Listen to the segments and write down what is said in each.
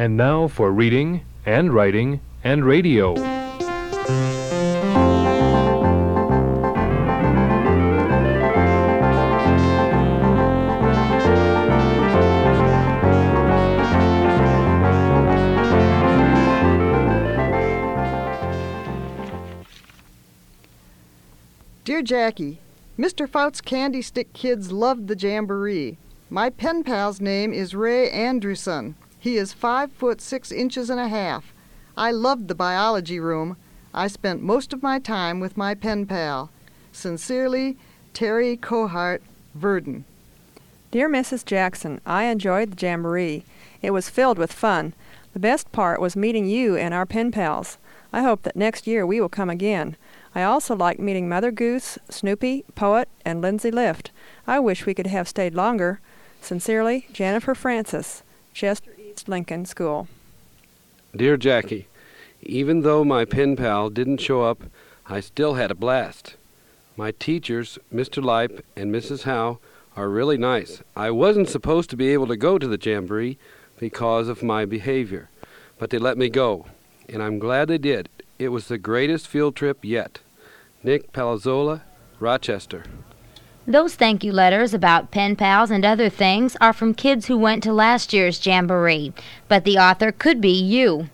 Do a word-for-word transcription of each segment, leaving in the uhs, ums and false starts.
And now for reading and writing and radio. Dear Jackie, Mister Fout's Candy Stick kids loved the jamboree. My pen pal's name is Ray Andrewson. He is five foot six inches and a half. I loved the biology room. I spent most of my time with my pen pal. Sincerely, Terry Cohart Verdon. Dear Missus Jackson, I enjoyed the jamboree. It was filled with fun. The best part was meeting you and our pen pals. I hope that next year we will come again. I also liked meeting Mother Goose, Snoopy, Poet, and Lindsay Lift. I wish we could have stayed longer. Sincerely, Jennifer Francis, Chester East Lincoln School. Dear Jackie, even though my pen pal didn't show up, I still had a blast. My teachers, Mister Lipe and Missus Howe, are really nice. I wasn't supposed to be able to go to the jamboree because of my behavior, but they let me go, and I'm glad they did. It was the greatest field trip yet. Nick Palazzola, Rochester. Those thank you letters about pen pals and other things are from kids who went to last year's jamboree, but the author could be you.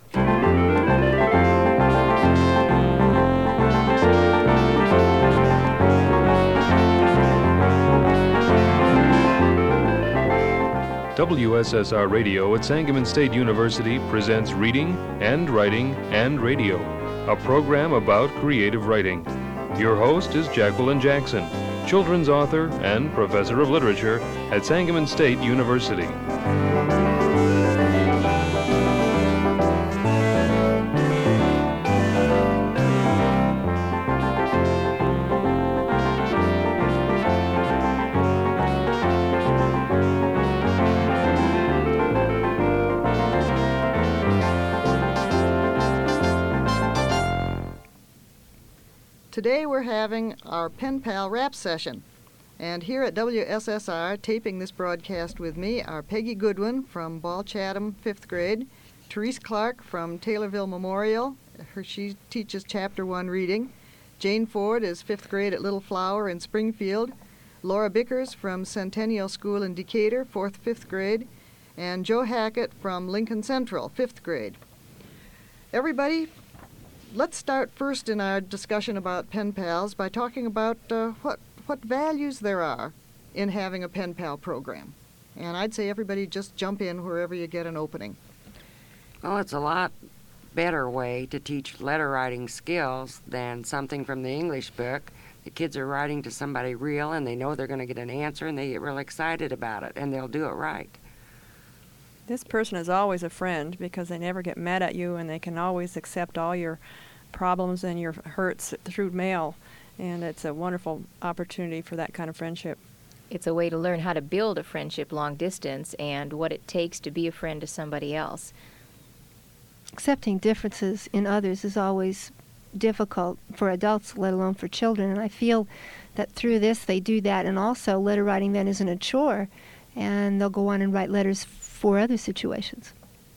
W S S R Radio at Sangamon State University presents Reading and Writing and Radio, a program about creative writing. Your host is Jacqueline Jackson, children's author and professor of literature at Sangamon State University. Today we're having our pen pal rap session. And here at W S S R, taping this broadcast with me, are Peggy Goodwin from Ball Chatham, fifth grade, Therese Clark from Taylorville Memorial, her, she teaches Chapter one reading, Jane Ford is fifth grade at Little Flower in Springfield, Laura Bickers from Centennial School in Decatur, fourth, fifth grade, and Joe Hackett from Lincoln Central, fifth grade. Everybody, let's start first in our discussion about pen pals by talking about uh, what what values there are in having a pen pal program. And I'd say everybody just jump in wherever you get an opening. Well, it's a lot better way to teach letter writing skills than something from the English book. The kids are writing to somebody real, and they know they're going to get an answer, and they get real excited about it, and they'll do it right. This person is always a friend because they never get mad at you, and they can always accept all your problems and your hurts through mail, and it's a wonderful opportunity for that kind of friendship. It's a way to learn how to build a friendship long distance and what it takes to be a friend to somebody else. Accepting differences in others is always difficult for adults, let alone for children, and I feel that through this they do that, and also letter writing then isn't a chore, and they'll go on and write letters for other situations.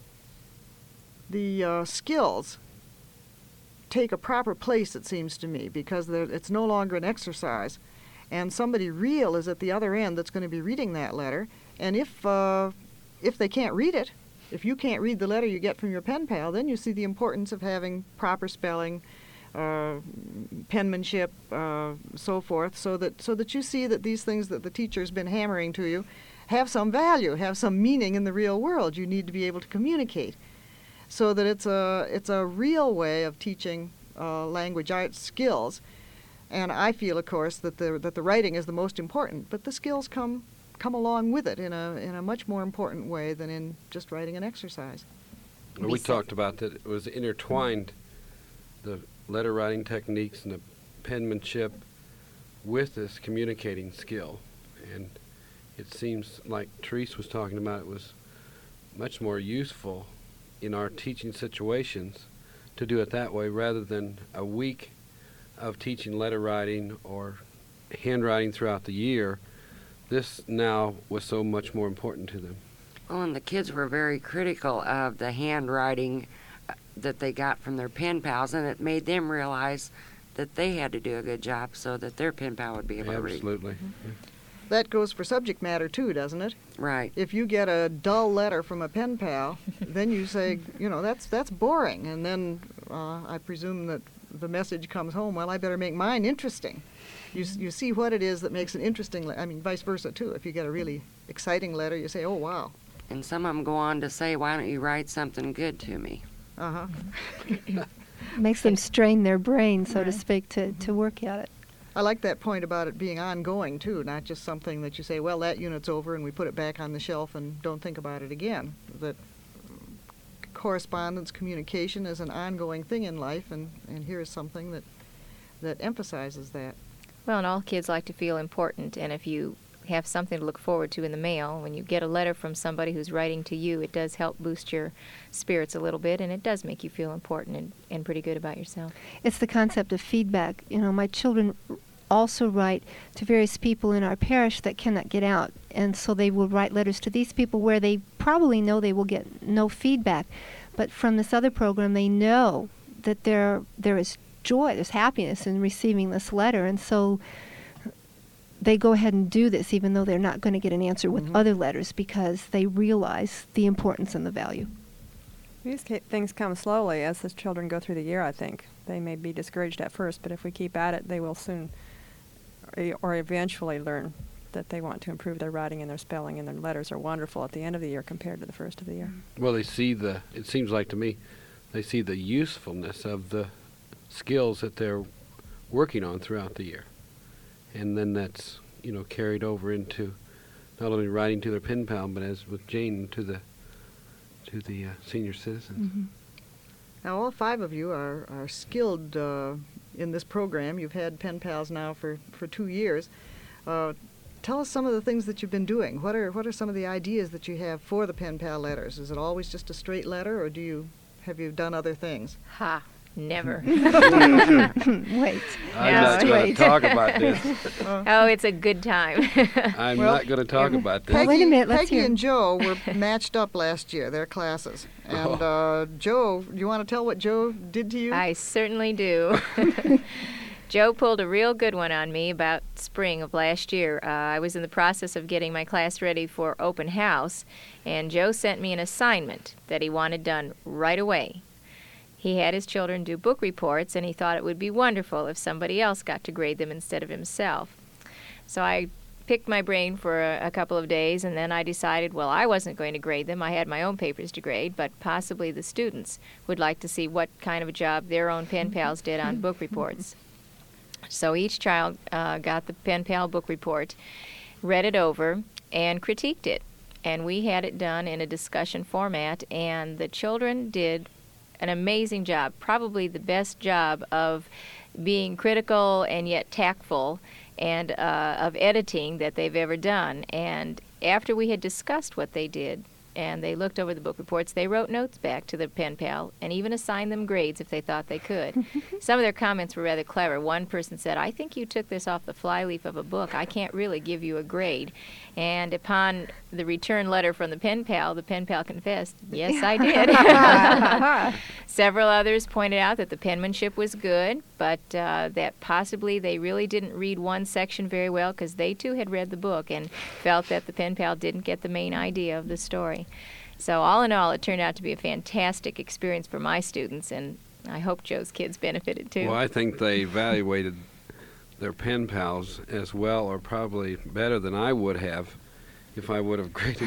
The uh, skills take a proper place, it seems to me, because it's no longer an exercise, and somebody real is at the other end that's going to be reading that letter, and if uh, if they can't read it, if you can't read the letter you get from your pen pal, then you see the importance of having proper spelling, uh, penmanship, uh, so forth, so that so that you see that these things that the teacher's been hammering to you have some value, have some meaning in the real world. You need to be able to communicate, so that it's a it's a real way of teaching uh, language arts skills. And I feel, of course, that the that the writing is the most important, but the skills come come along with it in a in a much more important way than in just writing an exercise. Well, we talked about that it was intertwined, the letter writing techniques and the penmanship with this communicating skill, and it seems like Therese was talking about, it was much more useful in our teaching situations to do it that way rather than a week of teaching letter writing or handwriting throughout the year. This now was so much more important to them. Oh, and the kids were very critical of the handwriting uh, that they got from their pen pals, and it made them realize that they had to do a good job so that their pen pal would be able Absolutely. to read. Mm-hmm. That goes for subject matter too, doesn't it? Right. If you get a dull letter from a pen pal, then you say, you know, that's that's boring, and then uh, I presume that the message comes home, well, I better make mine interesting. You s- you see what it is that makes an interesting, le- I mean, vice versa too. If you get a really exciting letter, you say, oh, wow. And some of them go on to say, why don't you write something good to me? Uh-huh. Makes them strain their brain, so to Right. speak, to, to work at it. I like that point about it being ongoing too, not just something that you say, well, that unit's over and we put it back on the shelf and don't think about it again. That correspondence, communication is an ongoing thing in life, and, and here is something that, that emphasizes that. Well, and all kids like to feel important, and if you have something to look forward to in the mail, when you get a letter from somebody who's writing to you, it does help boost your spirits a little bit, and it does make you feel important and, and pretty good about yourself. It's the concept of feedback. You know, my children also write to various people in our parish that cannot get out, and so they will write letters to these people where they probably know they will get no feedback, but from this other program they know that there there is joy, there's happiness in receiving this letter, and so they go ahead and do this even though they're not going to get an answer with Mhm. other letters because they realize the importance and the value. These ca- things come slowly as the children go through the year, I think. They may be discouraged at first, but if we keep at it, they will soon or, or eventually learn that they want to improve their writing and their spelling, and their letters are wonderful at the end of the year compared to the first of the year. Well, they see the, it seems like to me, they see the usefulness of the skills that they're working on throughout the year. And then that's, you know, carried over into not only writing to their pen pal, but as with Jane, to the to the uh, senior citizens. Mm-hmm. Now, all five of you are, are skilled uh, in this program. You've had pen pals now for, for two years. Uh, tell us some of the things that you've been doing. What are what are some of the ideas that you have for the pen pal letters? Is it always just a straight letter, or do you have you done other things? Ha! Never. Wait. I'm Yeah, not going wait. to talk about this. Oh, it's a good time. I'm Well, not going to talk about this. Peggy- wait a minute, let's Peggy hear. and Joe were matched up last year, their classes. And uh, Joe, you want to tell what Joe did to you? I certainly do. Joe pulled a real good one on me about spring of last year. Uh, I was in the process of getting my class ready for open house, and Joe sent me an assignment that he wanted done right away. He had his children do book reports, and he thought it would be wonderful if somebody else got to grade them instead of himself. So I picked my brain for a, a couple of days, and then I decided, well, I wasn't going to grade them. I had my own papers to grade, but possibly the students would like to see what kind of a job their own pen pals did on book reports. So each child uh, got the pen pal book report, read it over, and critiqued it. And we had it done in a discussion format, and the children did an amazing job, probably the best job of being critical and yet tactful, and uh, of editing that they've ever done. And after we had discussed what they did, and they looked over the book reports, they wrote notes back to the pen pal and even assigned them grades if they thought they could. Some of their comments were rather clever. One person said, I think you took this off the flyleaf of a book. I can't really give you a grade. And upon the return letter from the pen pal, the pen pal confessed, yes, I did. Several others pointed out that the penmanship was good, but uh, that possibly they really didn't read one section very well because they too had read the book and felt that the pen pal didn't get the main idea of the story. So all in all, it turned out to be a fantastic experience for my students, and I hope Joe's kids benefited too. Well, I think they evaluated their pen pals as well, or probably better than I would have if I would have graded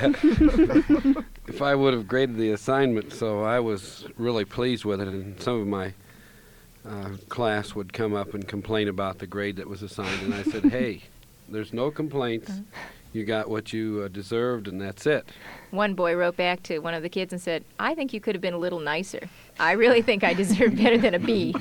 the uh, if I would have graded the assignment. So I was really pleased with it, and some of my uh, class would come up and complain about the grade that was assigned, and I said, hey, there's no complaints. You got what you uh, deserved, and that's it. One boy wrote back to one of the kids and said, I think you could have been a little nicer. I really think I deserve better than a B.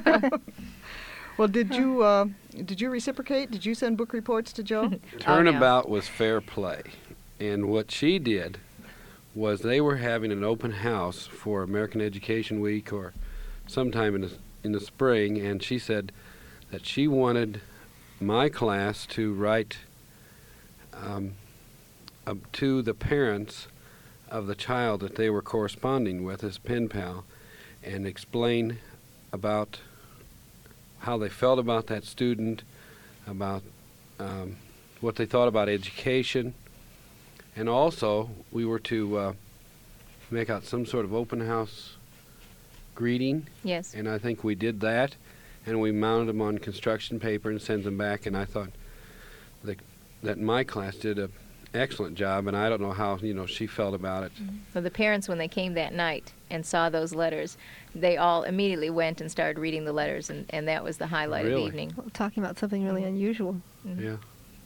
Well, did you uh, did you reciprocate? Did you send book reports to Joe? Turnabout was fair play, and what she did was they were having an open house for American Education Week or sometime in the, in the spring, and she said that she wanted my class to write um, uh, to the parents of the child that they were corresponding with as pen pal and explain about how they felt about that student, about um, what they thought about education, and also we were to uh, make out some sort of open house greeting. Yes. And I think we did that, and we mounted them on construction paper and sent them back, and I thought that, that my class did an excellent job, and I don't know how, you know, she felt about it. Mm-hmm. So the parents, when they came that night and saw those letters, they all immediately went and started reading the letters, and, and that was the highlight Really? of the evening. Well, talking about something really unusual. Mhm. Yeah.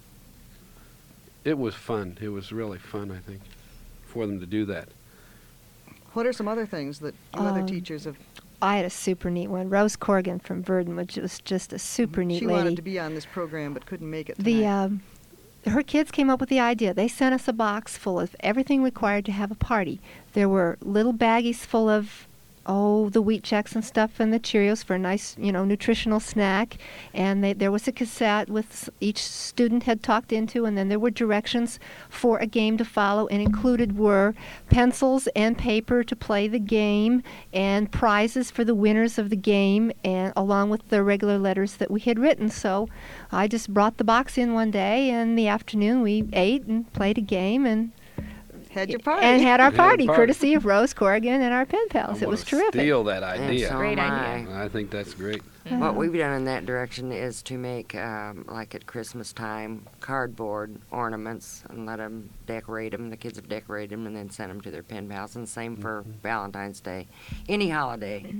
It was fun. It was really fun, I think, for them to do that. What are some other things that you other Um, teachers have? I had a super neat one. Rose Corrigan from Verdon, which was just a super neat She lady. wanted to be on this program but couldn't make it tonight. The um, her kids came up with the idea. They sent us a box full of everything required to have a party. There were little baggies full of oh the wheat checks and stuff and the Cheerios for a nice, you know, nutritional snack. And they, there was a cassette with s- each student had talked into, and then there were directions for a game to follow, and included were pencils and paper to play the game, and prizes for the winners of the game, and along with the regular letters that we had written. So I just brought the box in one day, and in the afternoon we ate and played a game and Had your party. and had our Had a party, party. courtesy of Rose Corrigan and our pen I pals. It wanna was terrific. steal that And idea. so Great am idea. I. I think that's great. What we've done in that direction is to make, um, like at Christmas time, cardboard ornaments and let them decorate them. The kids have decorated them and then sent them to their pen pals. And same for Valentine's Day. Any holiday.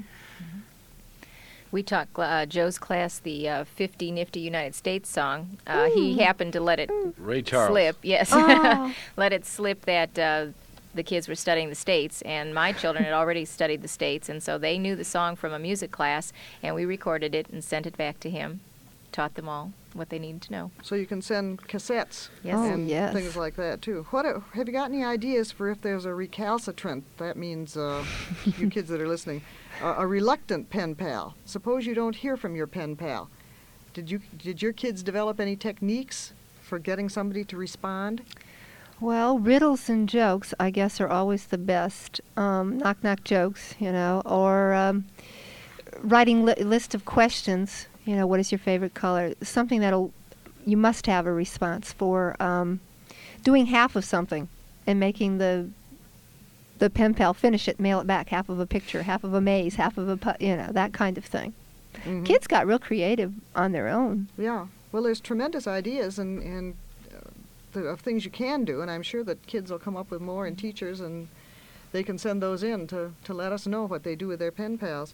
We taught uh, Joe's class the uh, fifty Nifty United States song. Uh, he happened to let it Ray Charles. slip. Yes, Oh. let it slip that uh, the kids were studying the states, and my children had already studied the states, and so they knew the song from a music class, and we recorded it and sent it back to him. Taught them all what they needed to know. So you can send cassettes Yes. Oh, and yes. things like that too. What a- have you got any ideas for if there's a recalcitrant? That means uh, you kids that are listening, uh, a reluctant pen pal. Suppose you don't hear from your pen pal. Did you did your kids develop any techniques for getting somebody to respond? Well, riddles and jokes, I guess, are always the best. Um, knock knock jokes, you know, or um, writing li- list of questions. You know, what is your favorite color? Something that'll you must have a response for. Um, doing half of something and making the the pen pal finish it, mail it back, half of a picture, half of a maze, half of a pu- you know, that kind of thing. Mhm. Kids got real creative on their own. Yeah. Well, there's tremendous ideas and and uh, the, of things you can do, and I'm sure that kids will come up with more, and teachers, and they can send those in to to let us know what they do with their pen pals.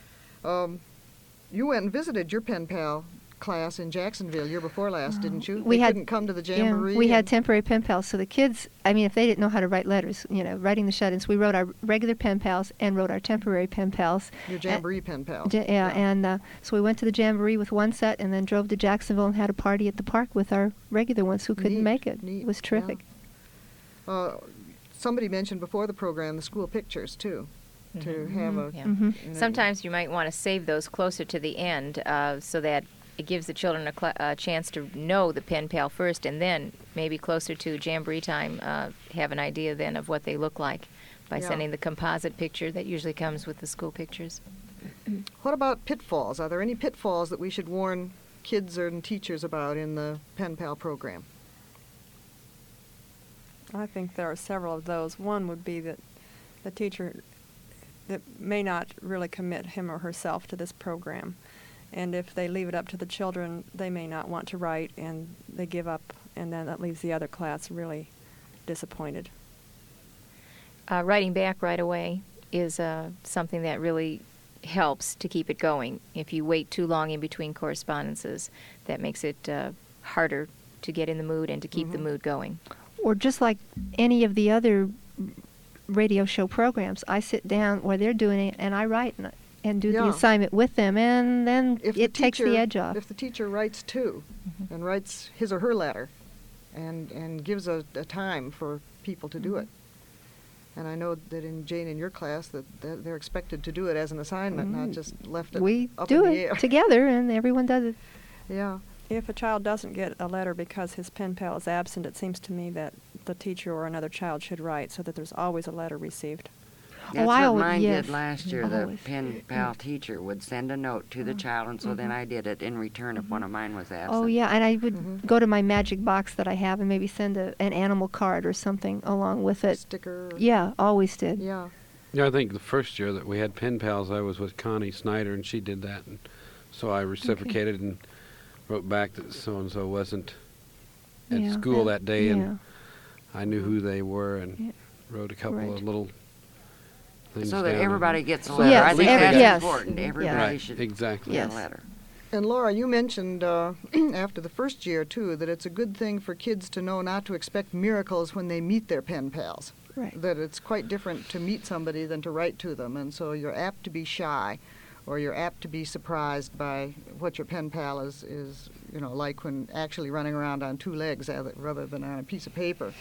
Um, you went and visited your pen pal class in Jacksonville year before last, didn't you? We they had- couldn't come to the Yeah, jamboree. we had and- temporary pen pals, so the kids, I mean, if they didn't know how to write letters, you know, writing the shut-ins, we wrote our regular pen pals and wrote our temporary pen pals. your jamboree pen pals. Ja- yeah, and uh, so we went to the jamboree with one set and then drove to Jacksonville and had a party at the park with our regular ones who couldn't Neat, make it. neat, It was terrific. Uh, somebody mentioned before the program the school pictures too, to have a. Yeah. Mhm. you know, Sometimes you might want to save those closer to the end uh, so that it gives the children a, cl- a chance to know the pen pal first, and then maybe closer to jamboree time uh, have an idea then of what they look like by Yeah. sending the composite picture that usually comes with the school pictures. What about pitfalls? Are there any pitfalls that we should warn kids and teachers about in the pen pal program? I think there are several of those. One would be that the teacher that may not really commit him or herself to this program. And if they leave it up to the children, they may not want to write, and they give up, and then that leaves the other class really disappointed. Uh, writing back right away is uh, something that really helps to keep it going. If you wait too long in between correspondences, that makes it uh, harder to get in the mood and to keep the mood going. Or just like any of the other radio show programs, I sit down where they're doing it and I write and, and do Yeah. the assignment with them, and then If it the takes the teacher- edge off. If the teacher writes too, and writes his or her letter, and and gives a, a time for people to do it. And I know that in Jane, in your class, that, that they're expected to do it as an assignment, not Mm. just left it We up do in the it air. together, and everyone does it. Yeah. If a child doesn't get a letter because his pen pal is absent, it seems to me that the teacher or another child should write, so that there's always a letter received. That's Oh, I what always- mine yes. did last year. The Always. pen pal teacher would send a note to the child, and so then I did it in return if one of mine was absent. Oh yeah, and I would Mhm. go to my magic box that I have and maybe send a, an animal card or something along with it. Sticker. Yeah, always did. Yeah. Yeah, I think the first year that we had pen pals, I was with Connie Snyder, and she did that, and so I reciprocated and wrote back that so and so wasn't at Yeah, school that- that day, yeah. and I knew who they were, and Yeah. wrote a couple Right. of little things So that down. everybody gets a So letter. Yes, I think every- that's yes. important. Yeah. Everybody Right, should exactly. get Yes. a letter. And Laura, you mentioned uh, after the first year, too, that it's a good thing for kids to know not to expect miracles when they meet their pen pals. Right. That it's quite different to meet somebody than to write to them, and so you're apt to be shy, or you're apt to be surprised by what your pen pal is, is you know, like when actually running around on two legs rather rather than on a piece of paper.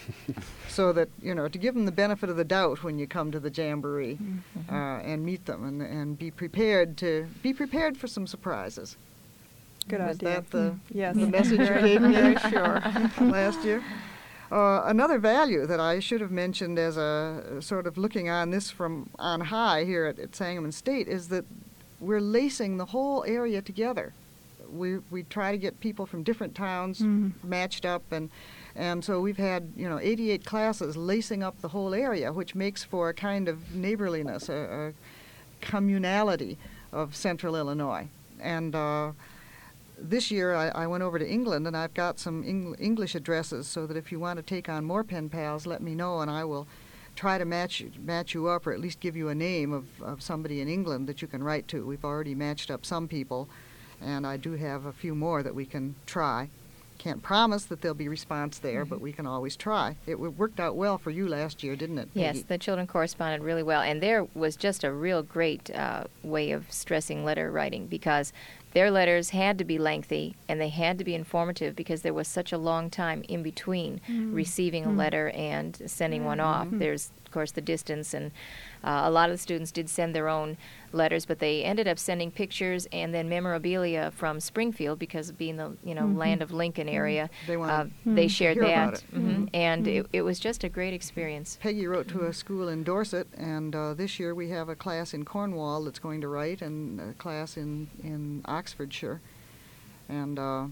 So that, you know, to give them the benefit of the doubt when you come to the Jamboree uh, and meet them, and, and be prepared to be prepared for some surprises. Good Was idea. that the, Yes. the message you Very- gave me very sure. last year? Uh, another value that I should have mentioned as a sort of looking on this from on high here at, at Sangamon State is that we're lacing the whole area together. We we try to get people from different towns Mhm. matched up, and and so we've had, you know, eighty-eight classes lacing up the whole area, which makes for a kind of neighborliness, a, a communality of Central Illinois. And uh, this year I, I went over to England, and I've got some Eng- English addresses, so that if you want to take on more pen pals, let me know, and I will try to match match you up, or at least give you a name of, of somebody in England that you can write to. We've already matched up some people, and I do have a few more that we can try. Can't promise that there'll be response there, but we can always try. It w- worked out well for you last year, didn't it, Yes, Peggy? the children corresponded really well, and there was just a real great uh, way of stressing letter writing, because their letters had to be lengthy and they had to be informative, because there was such a long time in between receiving a letter and sending one off. There's, of course, the distance, and uh, a lot of the students did send their own letters, but they ended up sending pictures and then memorabilia from Springfield, because being the you know land of Lincoln area, They wanted uh, they to shared hear that, about it. Mhm. and it, it was just a great experience. Peggy wrote to a school in Dorset, and uh, this year we have a class in Cornwall that's going to write, and a class in, in Oxfordshire. And uh,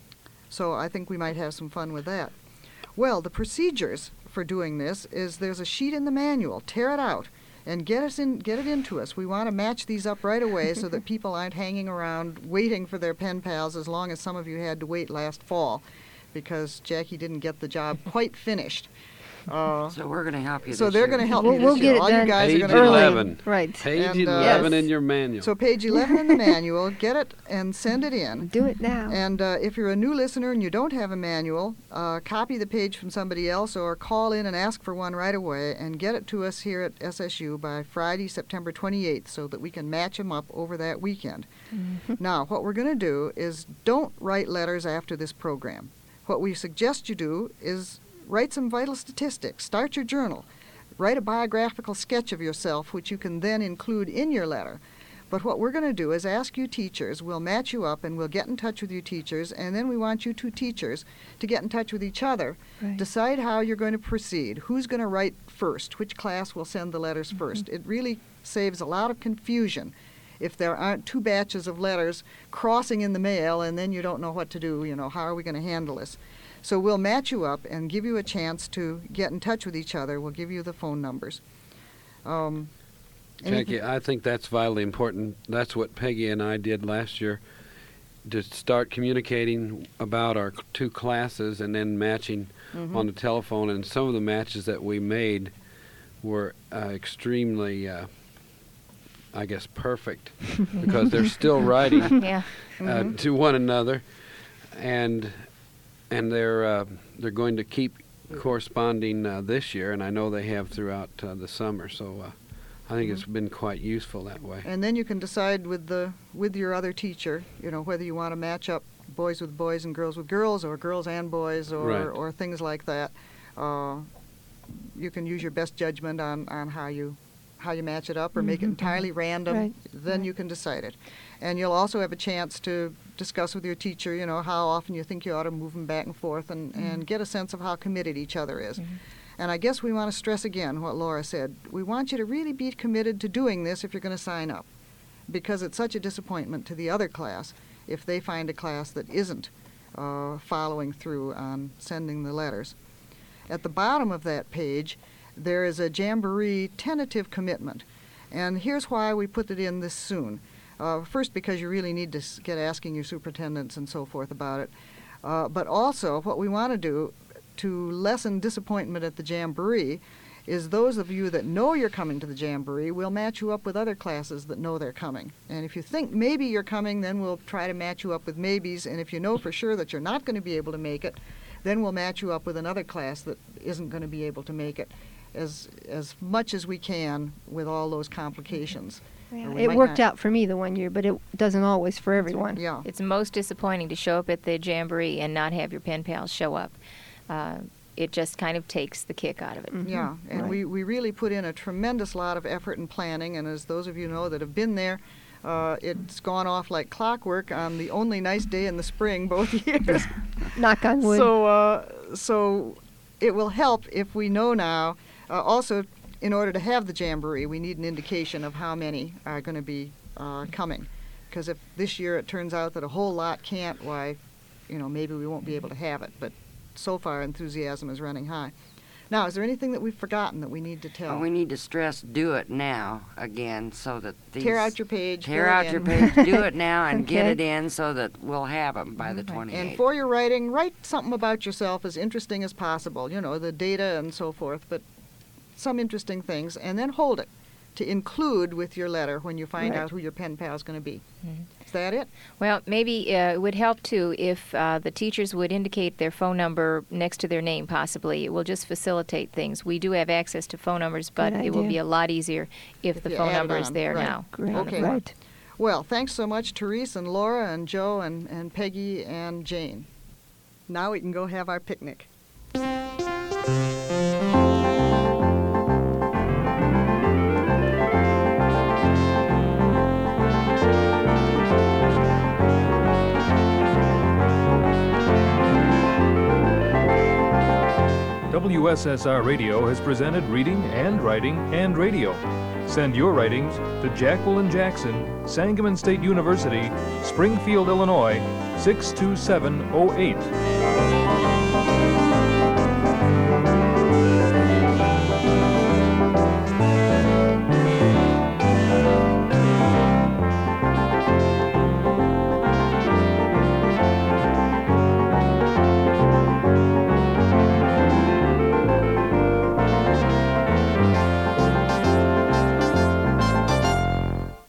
so I think we might have some fun with that. Well, the procedures for doing this is there's a sheet in the manual. Tear it out and get us in, get it into us. We want to match these up right away so that people aren't hanging around waiting for their pen pals, as long as some of you had to wait last fall, because Jackie didn't get the job quite finished. Uh, So we're going to help you so this they're year. going to help We'll- you this we'll year. get it All done you guys Page are going to early. eleven. Right. Page And, uh, eleven Yes. in your manual. So page eleven in the manual, get it and send it in. Do it now. And uh, if you're a new listener and you don't have a manual, uh, copy the page from somebody else, or call in and ask for one right away, and get it to us here at S S U by Friday, September twenty-eighth, so that we can match them up over that weekend. Now, what we're going to do is don't write letters after this program. What we suggest you do is write some vital statistics. Start your journal. Write a biographical sketch of yourself, which you can then include in your letter. But what we're going to do is ask you teachers, we'll match you up, and we'll get in touch with you teachers, and then we want you two teachers to get in touch with each other. Right. Decide how you're going to proceed. Who's going to write first? Which class will send the letters first? It really saves a lot of confusion if there aren't two batches of letters crossing in the mail, and then you don't know what to do. You know, how are we going to handle this? So we'll match you up and give you a chance to get in touch with each other. We'll give you the phone numbers. Um, anything- Jackie, I think that's vitally important. That's what Peggy and I did last year, to start communicating about our c- two classes and then matching Mhm. on the telephone. And some of the matches that we made were uh, extremely, uh, I guess, perfect, because they're still writing Yeah. uh, Mhm. to one another, and and they're uh, they're going to keep corresponding uh, this year, and I know they have throughout uh, the summer. So uh, I think it's been quite useful that way. And then you can decide with the with your other teacher, you know, whether you want to match up boys with boys and girls with girls, or girls and boys, or Right. or things like that. Uh, you can use your best judgment on, on how you how you match it up or make it entirely random, Right. then Right. you can decide it. And you'll also have a chance to discuss with your teacher, you know, how often you think you ought to move them back and forth and, and get a sense of how committed each other is. And I guess we want to stress again what Laura said. We want you to really be committed to doing this if you're going to sign up, because it's such a disappointment to the other class if they find a class that isn't uh, following through on sending the letters. At the bottom of that page, there is a Jamboree tentative commitment. And here's why we put it in this soon. Uh, first, because you really need to s- get asking your superintendents and so forth about it. Uh, but also, what we want to do to lessen disappointment at the Jamboree is those of you that know you're coming to the Jamboree, we'll match you up with other classes that know they're coming. And if you think maybe you're coming, then we'll try to match you up with maybes. And if you know for sure that you're not going to be able to make it, then we'll match you up with another class that isn't going to be able to make it, as as much as we can with all those complications. Yeah, Or we it might worked not- out for me the one year, but it doesn't always for everyone. Yeah. It's most disappointing to show up at the Jamboree and not have your pen pals show up. Uh, it just kind of takes the kick out of it. Mhm. Yeah, and Right. we, we really put in a tremendous lot of effort and planning, and as those of you know that have been there, uh, it's gone off like clockwork on the only nice day in the spring both years. Knock on wood. So, uh, so it will help if we know now. Uh, also, in order to have the Jamboree, we need an indication of how many are going to be uh, coming. Because if this year it turns out that a whole lot can't, why, you know, maybe we won't be able to have it. But so far, enthusiasm is running high. Now, is there anything that we've forgotten that we need to tell? Well, we need to stress do it now again so that these... Tear out your page. Tear fill it out your in. page. Do it now and get Okay. it in so that we'll have them by the twenty-eighth. And for your writing, write something about yourself as interesting as possible. You know, the data and so forth, but some interesting things, and then hold it to include with your letter when you find Right. out who your pen pal is going to be. Mhm. Is that it? Well, maybe uh, it would help too if uh, the teachers would indicate their phone number next to their name, possibly. It will just facilitate things. We do have access to phone numbers, but Good it will idea. be a lot easier if, If the you phone add it number is on, there right. now. Great. Okay. Right. Well, thanks so much, Therese and Laura and Joe and, and Peggy and Jane. Now we can go have our picnic. W S S R Radio has presented reading and writing and radio. Send your writings to Jacqueline Jackson, Sangamon State University, Springfield, Illinois, six two seven oh eight.